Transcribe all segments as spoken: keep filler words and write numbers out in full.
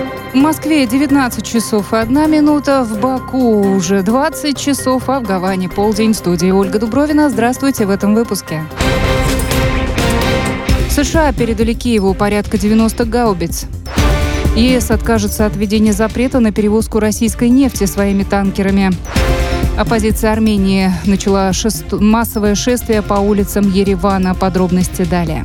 В Москве девятнадцать часов и одна минута, в Баку уже двадцать часов, а в Гаване полдень. В студии Ольга Дубровина. Здравствуйте в этом выпуске. США передали Киеву порядка девяносто гаубиц. ЕС откажется от введения запрета на перевозку российской нефти своими танкерами. Оппозиция Армении начала шест... массовое шествие по улицам Еревана. Подробности далее.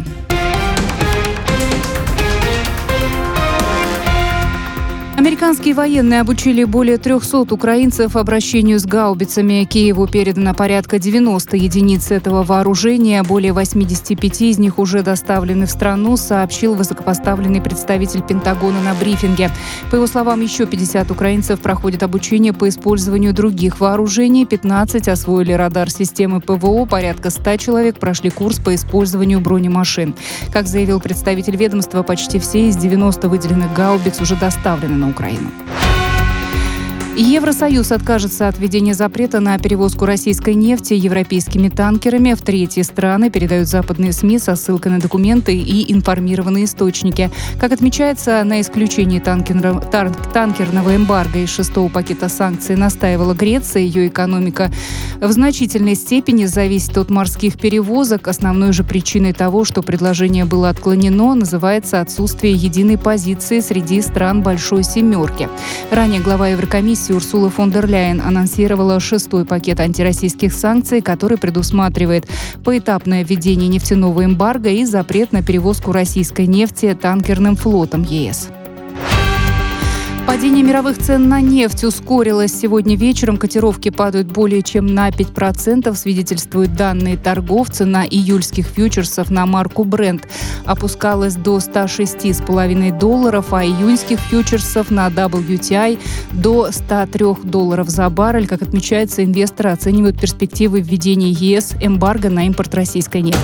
Американские военные обучили более трехсот украинцев обращению с гаубицами. Киеву передано порядка девяноста единиц этого вооружения. Более восьмидесяти пяти из них уже доставлены в страну, сообщил высокопоставленный представитель Пентагона на брифинге. По его словам, еще пятьдесят украинцев проходят обучение по использованию других вооружений. пятнадцать освоили радар системы ПВО. Порядка ста человек прошли курс по использованию бронемашин. Как заявил представитель ведомства, почти все из девяноста выделенных гаубиц уже доставлены на Украину. Евросоюз откажется от введения запрета на перевозку российской нефти европейскими танкерами. В третьи страны передают западные СМИ со ссылкой на документы и информированные источники. Как отмечается, на исключении танкер... танкерного эмбарго из шестого пакета санкций настаивала Греция. Ее экономика в значительной степени зависит от морских перевозок. Основной же причиной того, что предложение было отклонено, называется отсутствие единой позиции среди стран Большой Семерки. Ранее глава Еврокомиссии Урсула фон дер Ляйен анонсировала шестой пакет антироссийских санкций, который предусматривает поэтапное введение нефтяного эмбарго и запрет на перевозку российской нефти танкерным флотом ЕС. Падение мировых цен на нефть ускорилось. Сегодня вечером котировки падают более чем на пять процентов, свидетельствуют данные торговца. На июльских фьючерсов на марку Brent опускалась до ста шести с половиной долларов, а июньских фьючерсов на дабл ю ти ай до ста трёх долларов за баррель. Как отмечается, инвесторы оценивают перспективы введения ЕС эмбарго на импорт российской нефти.